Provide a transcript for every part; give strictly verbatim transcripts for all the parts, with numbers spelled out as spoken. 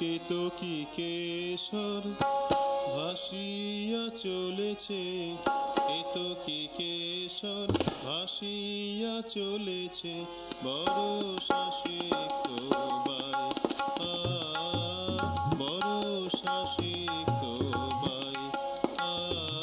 কেতকী কেশর ভাসিয়া চলেছে, কেতকী কেশর ভাসিয়া চলেছে, বরষা সিক্ত বাই, আ বরষা সিক্ত বাই, আ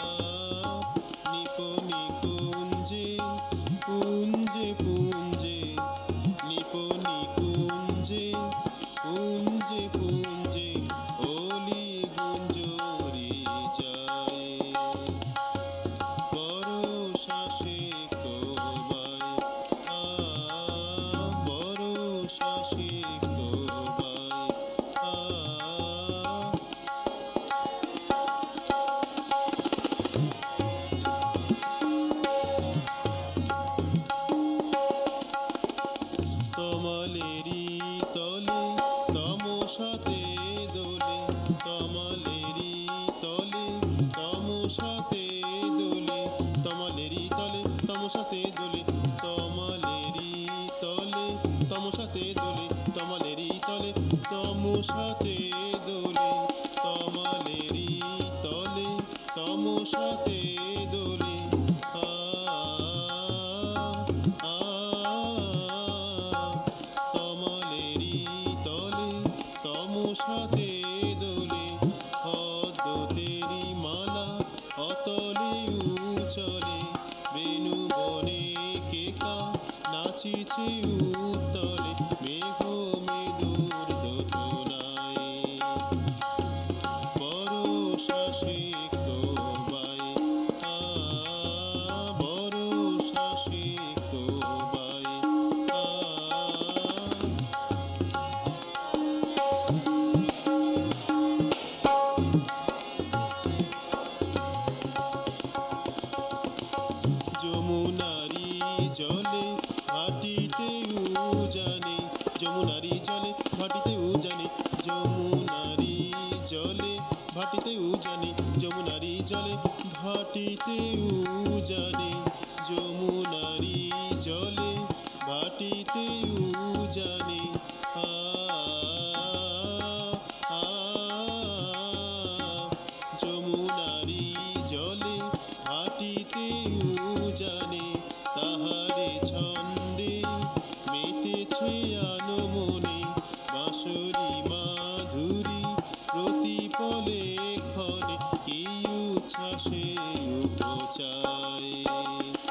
নিপনি কুঞ্জে কুঞ্জে পুঞ্জে, নিপনি কুঞ্জে পুঞ্জে পুঞ্জে, ওলি গুঞ্জরি যায়, বরষা সিক্ত বাই, আ বরষা সিক্ত বাই, আ তমালেরি তলে তমসাতে দোলে, তমালেরি তলে তমসাতে দোলে, তমালেরি তলে তমসাতে দোলে, তমালেরি তলে তমসাতে দোলে, তমালেরি তলে তমসাতে দোলে, তমালেরি তলে তমসাতে দোলে, আ আ তমালেরি তলে তমসাতে দোলে, পদ্ম তেরি মালা অতলে উচলে, বেণু বনে কেকা নাচিছে উত্তলে, মেঘ মেদুর দোতলায়, বরষা সিক্ত বাই, আ বরষা সিক্ত বাই, আ যমুনারি জলে ভাটিতে উজানে, যমুনারি জলে ভাটিতে উজানে, যমুনারি জলে ভাটিতে উজানে, যমুনারি জলে ভাটিতে উজানে, যমুনারি জলে ভাটিতে উজানে, আ আ যমুনারি জলে ভাটিতে উজানে, তাহারে ছন্দে মেতেছে আনমনে, বাঁশরি মাধুরী প্রতিপলে ক্ষণে, কি উচ্ছ্বাসে উপচায়।